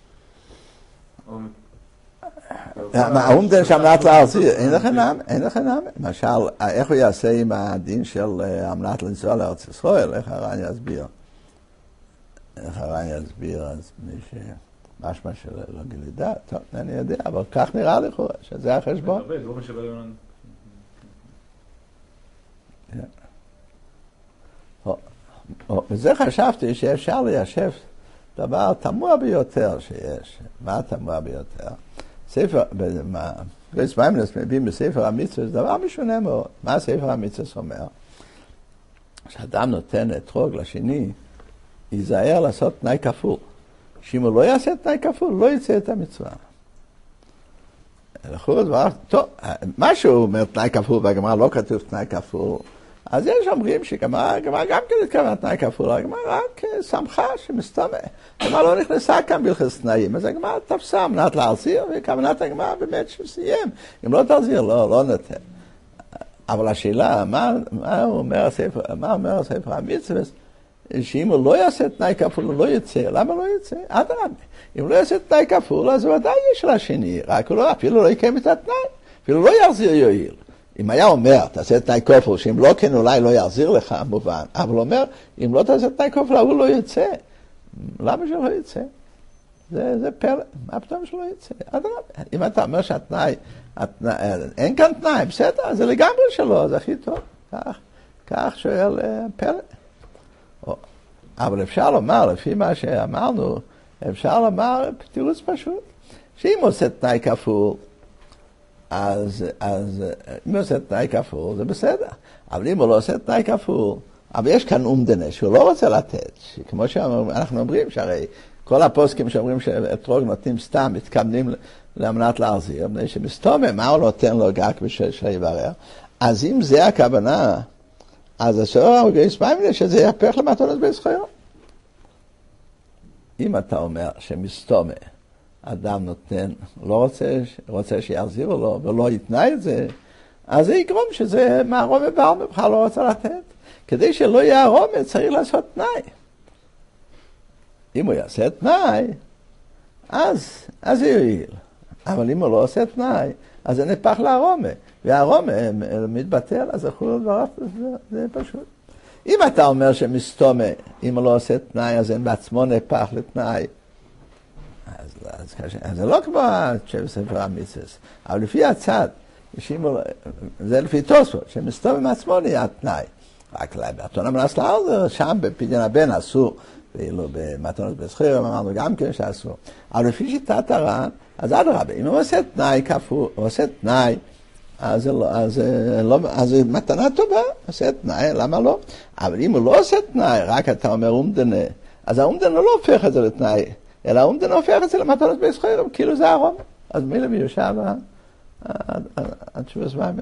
האלה? האומדן שמנת להחזיר, אין לך נאמר, אין לך נאמר. למשל, איך הוא יעשה עם הדין של המנת לנסוע לארץ ישראל, איך הר"ן יסביר? איך הר"ן יסביר, אז מי ש... משמע שלא גלידה, טוב, אני יודע, אבל כך נראה לכאורה, שזה החשבון. זה לא משווה לנו... וזה חשבתי שאפשר ליישב דבר תמוה ביותר שיש. מה תמוה ביותר? ספר, גויס מיימלס מביאים בספר המצווה, זה דבר משונה מאוד. מה ספר המצווה אומר? כשאדם נותן אתרוג לשני, ייזהר לעשות תנאי כפול. שאם הוא לא יעשה תנאי כפול, לא יצא את המצווה. לכאורה דבר, טוב, מה שהוא אומר תנאי כפול, והגמרא לא כתוב תנאי כפול, אז יש אומרים שגמרא גם כן התכוונה תנאי כפול, הגמרא רק שמחה שמסתמה. הגמרא לא נכנסה כאן בהלכות תנאים, אז הגמרא תפסה מנת להחזיר, וכוונת הגמרא באמת שסיים. אם לא תחזיר, לא, לא נותן. אבל השאלה, מה, מה אומר הספר, מה אומר הספר המצווה, שאם הוא לא יעשה תנאי כפול, הוא לא יצא. למה לא יצא? אדרבה. אם הוא לא יעשה תנאי כפול, אז הוא עדיין יש לשני, רק הוא לא, אפילו לא יקיים את התנאי, אפילו לא יחזיר יועיל. אם היה אומר, תעשה תנאי כפול, שאם לא כן אולי לא יחזיר לך, מובן. אבל הוא אומר, אם לא תעשה תנאי כפול, הוא לא יצא. למה שלא יצא? זה, זה פלא. מה פתאום שלא יצא? אדרבה. אם אתה אומר שהתנאי, התנאי, אין כאן תנאי, בסדר, זה לגמרי שלו, זה הכי טוב. כך, כך שואל פלא. אבל אפשר לומר, לפי מה שאמרנו, אפשר לומר תירוץ פשוט, שאם הוא עושה תנאי כפול, אז, אז אם הוא עושה תנאי כפול, זה בסדר. אבל אם הוא לא עושה תנאי כפול, אבל יש כאן אומדנה שהוא לא רוצה לתת, כמו שאנחנו אומרים, שהרי כל הפוסקים שאומרים שאתרוג נותנים סתם, מתכוונים למנת להחזיר, מפני שמסתומם, מה הוא נותן לו גג בשביל שיברר? אז אם זה הכוונה, אז השאלה הוא גייס מיימלס שזה יהפך למתנות בזכויות. אם אתה אומר שמסתומה, אדם נותן, לא רוצה, רוצה שיחזירו לו, ולא יתנה את זה, אז זה יגרום שזה מהרומה בעלמא בכלל לא רוצה לתת. כדי שלא יהיה הרומה, צריך לעשות תנאי. אם הוא יעשה תנאי, אז, אז זה יועיל. אבל אם הוא לא עושה תנאי, אז זה נפח להרומה. והרומה מתבטל, אז יכולו דבריו, זה, זה פשוט. אם אתה אומר שמסתומה, אם הוא לא עושה תנאי, אז הם בעצמו נפח לתנאי. אז, אז, אז זה לא כמו ספר המצווה. אבל לפי הצד, זה לפי תוספות, שמסתומה מעצמו נהיה תנאי. רק באתון המנס לארזר, שם בפדיון הבן אסור, ואילו במתנות בזכיר, אמרנו גם כן שאסור. אבל לפי שיטת הר"ן, אז אדרבה, אם הוא עושה תנאי כפול, הוא עושה תנאי, אז זה לא, אז, לא, אז זה מתנה טובה, עושה תנאי, למה לא? אבל אם הוא לא עושה תנאי, רק אתה אומר אומדנה, אז האומדנה לא הופך את זה לתנאי, אלא האומדנה הופך את זה למתנות בזכיר, כאילו זה הרום. אז מי למי יושב התשובה מיימלס?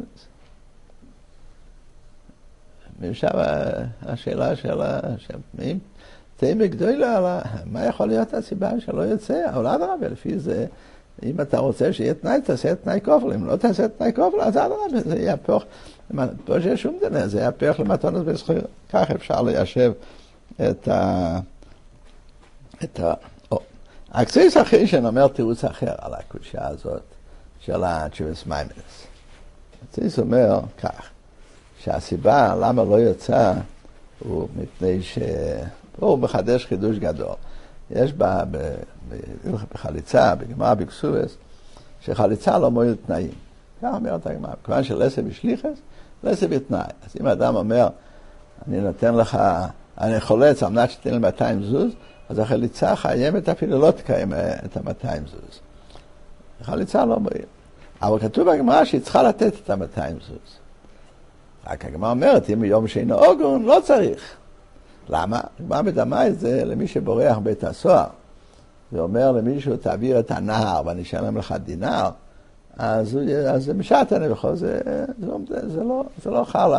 מי יושב השאלה של הפנים? תהיה גדולה, מה יכול להיות הסיבה שלא יוצא? אבל אדרבה, לפי זה, אם אתה רוצה שיהיה תנאי, תעשה תנאי כופל. אם לא תעשה תנאי כופל, אז אדרבה, זה יהפוך, פה שיש שום דנה, זה יהפוך למתנות בזכיר. כך אפשר ליישב את ה... את ה... או. הקציס אחרי שנאמר תירוץ אחר על הקודשה הזאת, של התשובה מיימלס. הקציס אומר כך, שהסיבה למה לא יוצא, הוא מפני ש... הוא מחדש חידוש גדול. יש בה, בחליצה, בגמרא בקסובס, שחליצה לא מועיל תנאים. כך אומרת הגמרא. כיוון שלסה בשליחס, לסה בתנאי. אז אם האדם אומר, אני נותן לך, אני חולץ, על מנת שתתן לי מאתיים זוז, אז החליצה חייבת אפילו לא תקיים את ה-מאתיים זוז. החליצה לא מועיל. אבל כתוב בגמרא שהיא צריכה לתת את ה-מאתיים זוז. רק הגמרא אומרת, אם יום שאינו אוגון, לא צריך. למה? הגמרא מדמה את זה למי שבורח בית הסוהר. זה אומר למישהו, תעביר את הנהר ואני אשלם לך דינר, אז, אז זה משעתנה בכל זה, זה, זה, זה, לא, זה לא חל,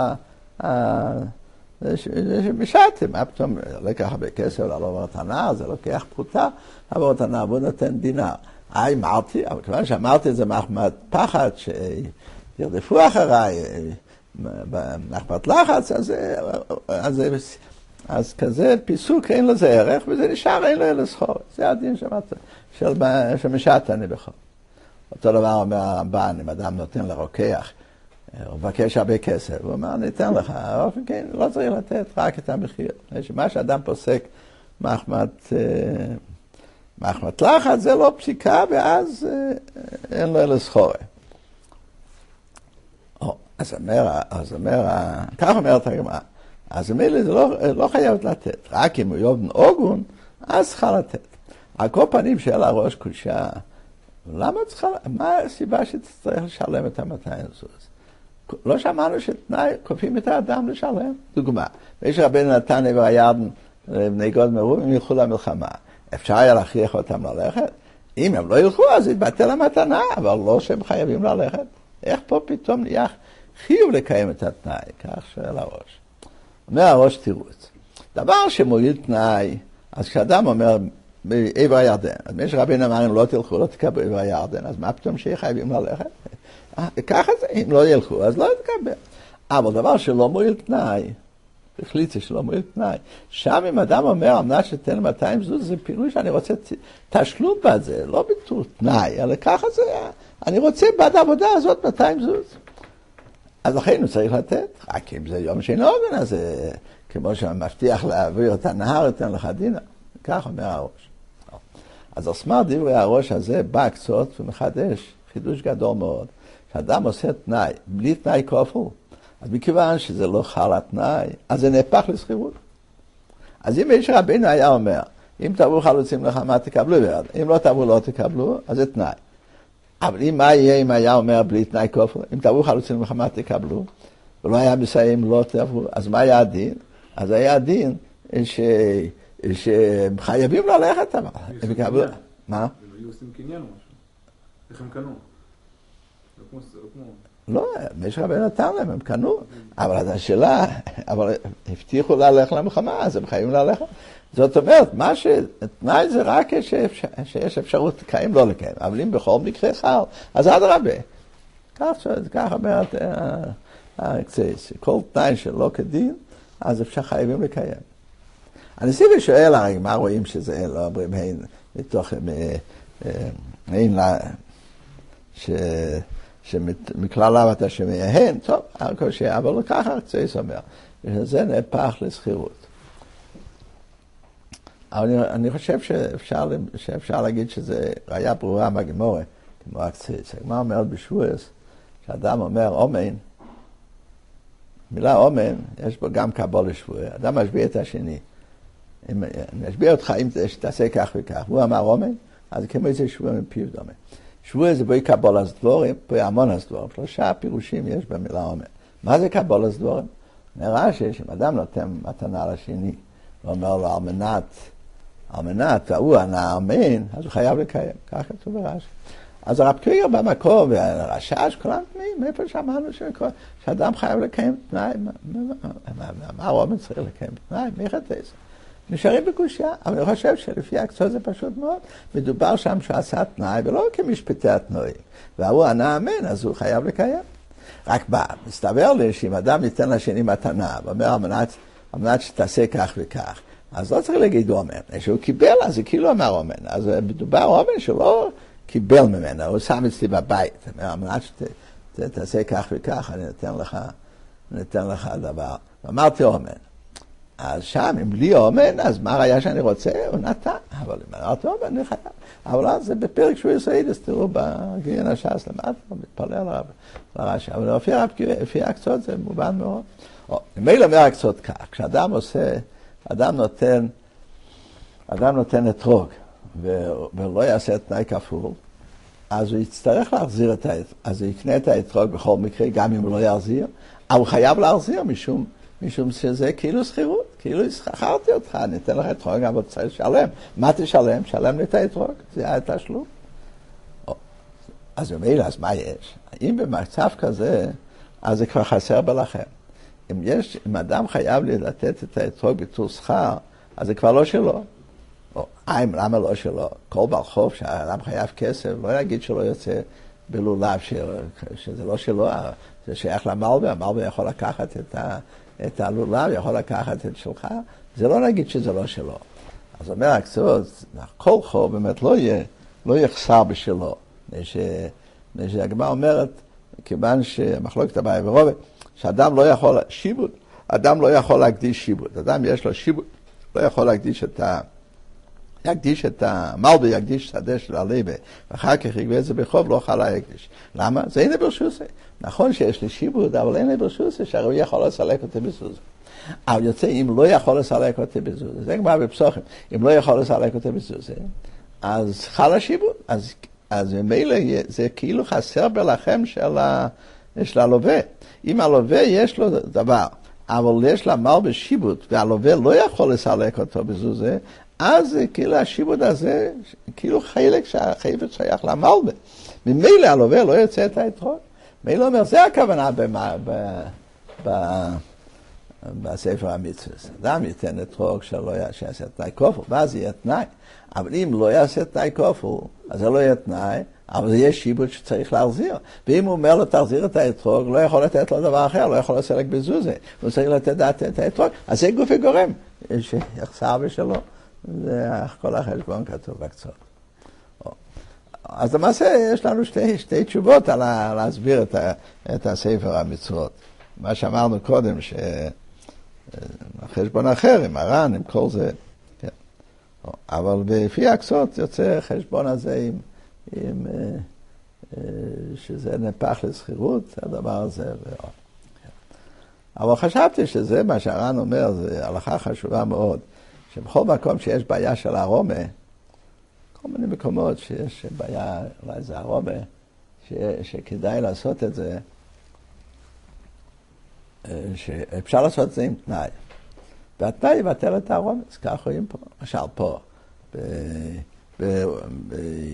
זה משעתם, מה פתאום, לא לקח הרבה כסף, לא עבור את הנהר, זה לוקח פרוטה, עבור את הנהר, בוא נותן דינר. אה, אמרתי, אבל כיוון שאמרתי את זה מחמת פחד, שירדפו אחריי, מחמת לחץ, אז, אז, אז כזה פיסוק אין לזה ערך, וזה נשאר אין לו אלא סחור. זה הדין שמעת, של, שמשעתני בכל. אותו דבר אומר הרמב"ן, אם אדם נותן לרוקח, הוא מבקש הרבה כסף, הוא אומר, אני אתן לך, אופן כן, לא צריך לתת רק את המחיר. מה שאדם פוסק מחמת, מחמת לחץ, זה לא פסיקה, ואז אין לו אלא סחור. אז אומר, אז אומר, כך אומרת הגמרא, אז מילא זה לא, לא חייבת לתת, רק אם הוא יובן אוגון, אז צריכה לתת. על כל פנים שאלה ראש קודשה, למה צריכה, מה הסיבה שתצטרך לשלם את ה-מאתיים זוז? לא שמענו שתנאי כופים את האדם לשלם. דוגמה, ויש רבנו נתן עבר הירדן לבני גוד מרובים, הם ילכו למלחמה. אפשר היה להכריח אותם ללכת? אם הם לא ילכו, אז יתבטל המתנה, אבל לא שהם חייבים ללכת. איך פה פתאום נהיה חיוב לקיים את התנאי? כך שואל הראש. אומר הראש תירוץ. דבר שמועיל תנאי, אז כשאדם אומר בעבר הירדן, אז מי שרבנו אמר, אם לא תלכו, לא תקבלו עבר הירדן, אז מה פתאום שיהיה חייבים ללכת? ככה זה, אם לא ילכו, אז לא תקבל. אבל דבר שלא מועיל תנאי, החליטה שלא מועיל תנאי, שם אם אדם אומר, אמנה שתן מאתיים זוז, זה פינוי שאני רוצה תשלום בעד זה, לא ביטול תנאי, אלא ככה זה, אני רוצה בעד העבודה הזאת מאתיים זוז. אז לכן הוא צריך לתת, רק אם זה יום שאין אוגן, אז כמו שמבטיח להעביר את הנהר, ייתן לך דינה. כך אומר הראש. אז הסמר דברי הראש הזה בא קצות ומחדש חידוש גדול מאוד. שאדם עושה תנאי, בלי תנאי כפול, אז מכיוון שזה לא חל התנאי, אז זה נהפך לסחירות. אז אם איש רבינו היה אומר, אם תבואו חלוצים לחמה תקבלו וירד, אם לא תבואו לא תקבלו, אז זה תנאי. אבל אם מה יהיה אם היה אומר בלי תנאי כפול, אם תבואו חלוצים לחמה תקבלו, ולא היה מסיים לא תבואו, אז מה היה הדין? אז היה הדין ש... שהם חייבים ללכת, אבל הם יקבלו... מה? הם היו עושים קניין או משהו. איך הם קנו? לא, יש רבי נתן להם, הם קנו. אבל השאלה, אבל הבטיחו ללכת למלחמה, אז הם חייבים ללכת. זאת אומרת, מה שתנאי זה רק שיש אפשרות לקיים, לא לקיים. אבל אם בכל מקרה חל, אז אדרבה. כך אומרת האקצייס. כל תנאי שלא כדין, אז אפשר חייבים לקיים. הנשיא ושואל, הרי מה רואים שזה, לא אומרים, אין, מתוך, אין לה, ש... שמכלליו אתה שמייהן, טוב, אבל ככה האקצייס אומר, שזה נהפך לסחירות. אבל אני, אני חושב שאפשר, שאפשר להגיד שזה ראיה ברורה מהגמורה, כמו האקצייס. הגמרא אומרת בשבועס, שאדם אומר אומן, מילה אומן, יש בו גם קבול לשבוע, אדם משביע את השני. אם משביע אותך, אם תעשה כך וכך, הוא אמר אומן, אז כמו זה שבוע מפיו דומה. שבוע זה בואי קבול הסדבורים, בואי המון הסדבורים, שלושה פירושים יש במילה אומן. מה זה קבול הסדבורים? נראה שיש, אם אדם נותן מתנה לשני, ואומר לו על מנת, על מנת, והוא ענה אמן, אז הוא חייב לקיים, כך כתוב ברש"י. אז הרב קריגר במקור, והרש"ש, כולם תנאים, מאיפה שאמרנו שאדם חייב לקיים תנאי, מה אומן צריך לקיים תנאי, מי חטא? נשארים בקושיה, אבל אני חושב שלפי הקצות זה פשוט מאוד, מדובר שם שעשה תנאי, ולא כמשפטי התנועים. והוא ענה אמן, אז הוא חייב לקיים. רק בא, מסתבר לי שאם אדם ניתן לשני מתנה, ואומר על מנת שתעשה כך וכך, אז לא צריך להגיד אומן. כשהוא קיבל, אז זה כאילו אמר אומן. אז מדובר אומן שלא קיבל ממנו, הוא שם אצלי בבית. על מנת שתעשה כך וכך, אני נותן לך, נותן לך דבר. ואמרתי אומן. אז שם, אם לי אומן, אז מה היה שאני רוצה? הוא נתן. אבל אם אמרתי אומן, אני חייב. אבל אז זה בפרק שהוא יסעיד, אז תראו בגיין הש"ס למטה, הוא מתפלל על הרש"י. אבל לפי הקצות זה מובן מאוד. מילא אומר הקצות כך, כשאדם עושה, אדם נותן, אדם נותן אתרוג, ולא יעשה תנאי כפול, אז הוא יצטרך להחזיר את האתרוג, אז הוא יקנה את האתרוג בכל מקרה, גם אם הוא לא יחזיר, אבל הוא חייב להחזיר משום, משום שזה כאילו שכירות, כאילו שכרתי אותך, אני אתן לך אתרוג, אבל צריך לשלם. מה תשלם? שלם לי את האתרוג, זה היה את השלום. אז במילא, אז מה יש? אם במצב כזה, אז זה כבר חסר בלכם. אם יש, אם אדם חייב לי לתת את האתרוג בתור שכר, אז זה כבר לא שלו. או, אה, למה לא שלו? כל בעל חוב שהאדם חייב כסף, לא יגיד שלא יוצא בלולב, שזה לא שלו, זה שייך למלווה, המלווה יכול לקחת את, ה, את הלולב, יכול לקחת את שלך, זה לא נגיד שזה לא שלו. אז אומר הקצות, כל חוב באמת לא יהיה, לא יחסר בשלו. שהגמרא אומרת, כיוון שמחלוקת הבעיה ורובה, שאדם לא יכול, שיבוד, אדם לא יכול להקדיש שיבוד. אדם יש לו שיבוד, לא יכול להקדיש את ה... יקדיש את המלווה, יקדיש שדה של הלבה, ואחר כך יגבה את זה בחוב, לא יכול להקדיש. למה? זה אין ברשוסי. נכון שיש לי שיבוד, אבל אין ברשוסי, שהרי הוא יכול לסלק אותי בזוזה. אבל יוצא, אם לא יכול לסלק אותי בזוזה, זה כבר בפסוחים, אם לא יכול לסלק אותי בזוזה, אז חל השיבוד. אז אז ממילא זה כאילו חסר בלחם של, ה, של הלווה. אם הלווה יש לו דבר, אבל יש לה מלבש שיבוד, והלווה לא יכול לסלק אותו בזוזה, אז כאילו השיבוד הזה, כאילו חלק שהחפץ שייך למלבש. ממילא הלווה לא יוצא את האתרוג. ממילא אומר, זה הכוונה במה, ב, ב, בספר המצוות. אדם ייתן אתרוג שלא יעשה תנאי כופר, ואז יהיה תנאי. אבל אם לא יעשה תנאי כופר, אז זה לא יהיה תנאי, אבל זה יהיה שיבוד שצריך להחזיר. ואם הוא אומר לו, תחזיר את האתרוג, לא יכול לתת לו דבר אחר, לא יכול לסלק בזוזה. הוא צריך לתת את האתרוג. אז זה גופי גורם, שיחסר בשלו. זה כל החשבון כתוב בקצות. אז למעשה יש לנו שתי, שתי תשובות על להסביר את, ה, את הספר המצוות. מה שאמרנו קודם, שהחשבון אחר, עם הר"ן, עם כל זה. כן. אבל בפי הקצות יוצא חשבון הזה עם, עם, שזה נפח לסחירות, הדבר הזה. ועוד. אבל חשבתי שזה מה שהר"ן אומר, זה הלכה חשובה מאוד, שבכל מקום שיש בעיה של ארומה, כל מיני מקומות שיש בעיה, אולי זה ארומה, ש, שכדאי לעשות את זה, שאפשר לעשות את זה עם תנאי. והתנאי יבטל את הארומה, אז כך רואים פה, למשל פה, ב, ב, ב,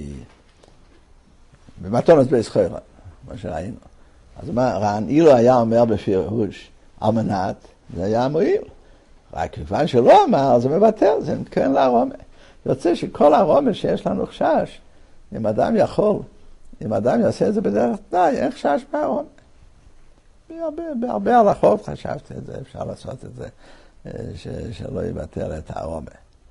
במתונת בישחרא, מה שראינו. אז מה, ר"ן אילו היה אומר בפירוש, על מנת, זה היה מועיל. רק כיוון שלא אמר, זה מבטל, זה מתכוון לארומה. יוצא שכל הארומה שיש לנו חשש, אם אדם יכול, אם אדם יעשה את זה בדרך תנאי, אין חשש מהארומה. בהרבה, בהרבה הלכות חשבתי את זה, אפשר לעשות את זה, ש, שלא יבטל את הארומה.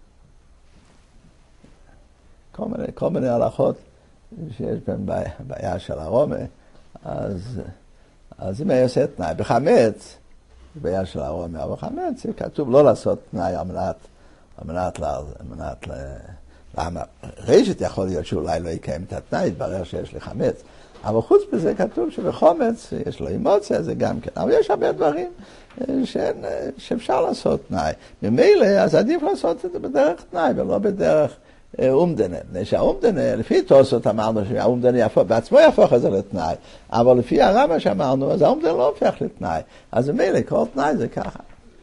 כל מיני, כל מיני הלכות שיש בהן בעיה, בעיה של ארומה, אז, אז אם היה עושה תנאי, בחמץ, בעיה של ארומה, אבל חמץ, כתוב לא לעשות תנאי על מנת, על מנת, על מנת, למה? רשת יכול להיות שאולי לא יקיים את התנאי, יתברר שיש לי חמץ. אבל חוץ בזה כתוב שבחומץ יש לו אמוציה, זה גם כן. אבל יש הרבה דברים שאין, שאפשר לעשות תנאי. ממילא, אז עדיף לעשות את זה בדרך תנאי, ולא בדרך אומדנה. שהאומדנה, לפי תוספות אמרנו שהאומדנה יהפוך, בעצמו יהפוך את זה לתנאי. אבל לפי הרמה שאמרנו, אז האומדנה לא הופך לתנאי. אז ממילא, כל תנאי זה ככה.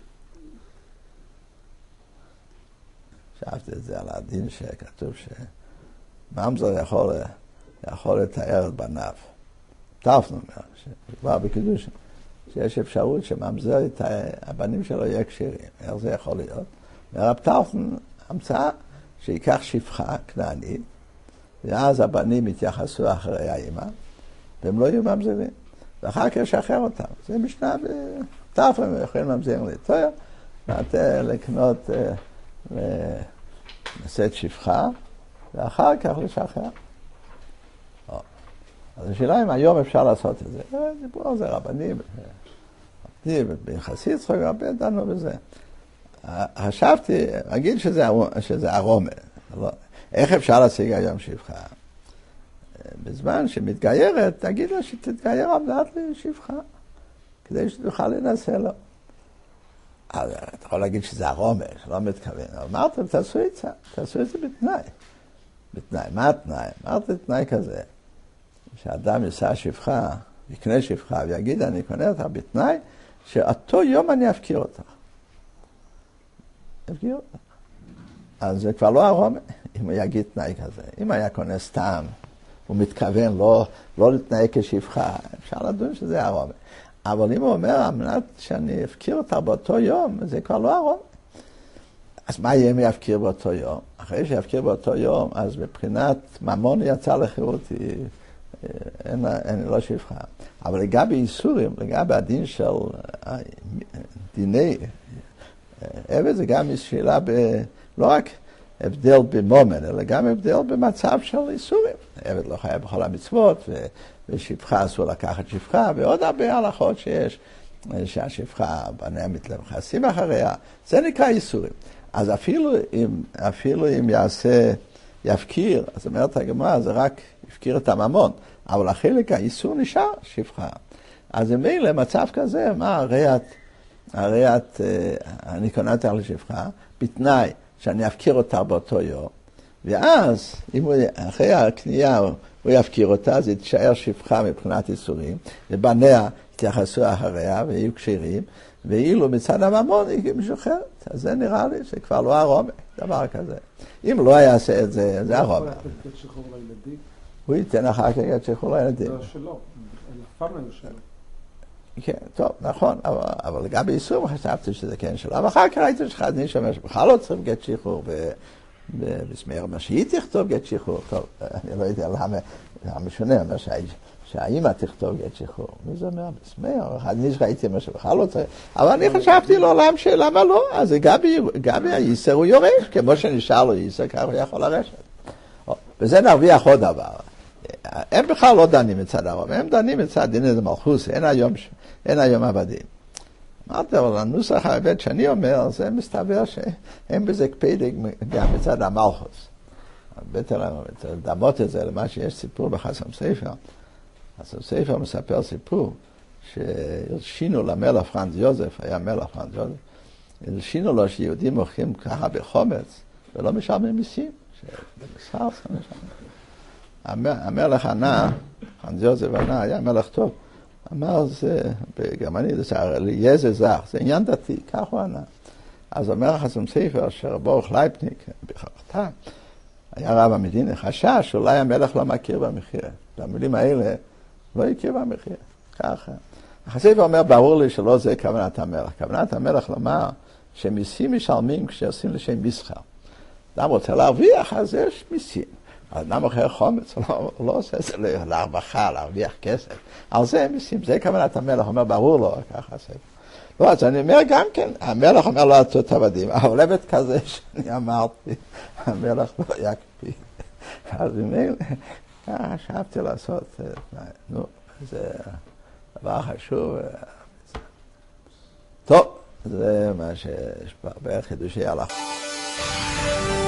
חשבתי את זה על הדין שכתוב שממזר יכול... יכול לתאר את בניו. טרפנו אומר, שכבר בקידוש, שיש אפשרות שממזר את הבנים שלו יהיה קשירים. איך זה יכול להיות? והרב טרפנו המצאה שיקח שפחה כנענית, ואז הבנים יתייחסו אחרי האמא, והם לא יהיו ממזרים. ואחר כך ישחרר אותם. זה משנה בטרפנו, יכולים ממזרים לתואר, ואתה לקנות, לשאת שפחה, ואחר כך לשחרר. אז השאלה אם היום אפשר לעשות את זה. דיברו על זה רבנים, ביחסית צריכים הרבה דנו בזה. חשבתי, אגיד שזה, שזה ארומה. איך אפשר להשיג היום שפחה? בזמן שמתגיירת, תגיד לה שתתגייר עבדת לשפחה, כדי שתוכל לנסה לו. אז אתה יכול להגיד שזה ארומה, שלא מתכוון. אבל אמרתם, תעשו את זה, תעשו את זה בתנאי. בתנאי, מה התנאי? אמרתי תנאי כזה. שאדם יישא שפחה, יקנה שפחה, ויגיד, אני קונה אותה בתנאי, שאותו יום אני אפקיר אותה. אפקיר אותה. אז זה כבר לא ארומה, אם הוא יגיד תנאי כזה. אם היה קונה סתם, הוא מתכוון לא, לא להתנאי כשפחה, אפשר לדון שזה ארומה. אבל אם הוא אומר, המנת שאני אפקיר אותה באותו יום, זה כבר לא ארומה. אז מה יהיה אם יפקיר באותו יום? אחרי שיפקיר באותו יום, אז מבחינת ממון יצא לחירות, היא... אין, אין לא שפחה. אבל לגבי איסורים, לגבי הדין של דיני עבד, זה גם שאלה ב, לא רק הבדל במומן, אלא גם הבדל במצב של איסורים. עבד לא חייב בכל המצוות, ו, ושפחה אסור לקחת שפחה, ועוד הרבה הלכות שיש, שהשפחה בניה מתלבחסים אחריה. זה נקרא איסורים. אז אפילו אם, אפילו אם יעשה, יפקיר, אז אומרת הגמרא, זה רק יפקיר את הממון. אבל החלק האיסור נשאר שפחה. אז ממילא מצב כזה, מה הרי את, הרי את, אני קונה אותה לשפחה, בתנאי שאני אפקיר אותה באותו יום, ואז, אם הוא, אחרי הקנייה, הוא יפקיר אותה, אז היא תישאר שפחה מבחינת איסורים, ובניה יתייחסו אחריה ויהיו כשירים, ואילו מצד הממון היא משוחררת. אז זה נראה לי שכבר לא הרומא, דבר כזה. אם לא יעשה את זה, זה הרומא. הוא יכול לתת גט שחרור לילדים? הוא ייתן אחר כך גט שחרור לילדים. זה שלו, אף פעם לא שלו. כן, טוב, נכון, אבל, אבל גם באיסור חשבתי שזה כן שלו. אבל אחר כך ראיתי שחד איש אומר שבכלל לא צריך גט שחרור, ובסמר אומר שהיא תכתוב גט שחרור. טוב, אני לא יודע למה, המשונה אומר שהאימא תכתוב גט שחרור. מי זה אומר? בסמר, אחד איש ראיתי אומר שבכלל לא צריך. אבל אני חשבתי לעולם שלמה לא, אז גם היסר הוא יורש, כמו שנשאר לו יסר, כך הוא יכול לרשת. וזה נרוויח עוד דבר. הם בכלל לא דנים מצד הרוב, הם דנים מצד דין זה מלכוס, אין היום, אין היום עבדים. אמרתי, אבל הנוסח העבד שאני אומר, זה מסתבר שהם בזה קפדיק גם מצד המלכוס. בטח לדמות את זה למה שיש סיפור בחסם ספר. חסם ספר מספר סיפור שהלשינו למלך פרנץ יוזף, היה מלך פרנץ יוזף, הלשינו לו שיהודים מוכרים ככה בחומץ ולא משלמים מיסים, שבמסחר זה משלמים. המלך ענה, פרנץ יוזף ענה, היה מלך טוב, אמר זה, בגרמנית זה יהיה זך, זה עניין דתי, כך הוא ענה. אז אומר חסם ספר שרבורך לייפניק, בכרתה, היה רב המדינה, חשש שאולי המלך לא מכיר במחיר. והמילים האלה לא הכיר במחיר, ככה. הספר אומר, ברור לי שלא זה כוונת המלך. כוונת המלך לומר שמיסים משלמים כשעושים לשם מסחר. אדם רוצה להרוויח, אז יש מיסים. אדם אחר חומץ, לא, לא עושה את זה להרווחה, להרוויח כסף. על זה מיסים, זה כוונת המלך, אומר, ברור לו, ככה הספר. לא, אז אני אומר גם כן, המלך אומר לא עצות עבדים, אבל עבד כזה שאני אמרתי, המלך לא יקפיא. אז ממילא, חשבתי לעשות, נו, זה דבר חשוב. טוב, זה מה שיש בהרבה חידושי הלכה.